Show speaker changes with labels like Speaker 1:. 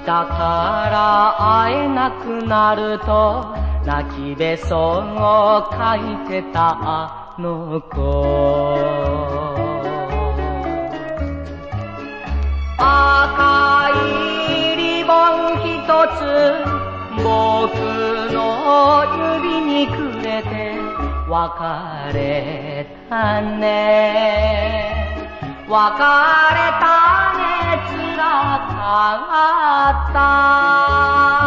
Speaker 1: だから会えなくなると泣きべそを書いてたあの子。赤いリボン一つ僕の指にくれて別れたね、別れたね、辛かった。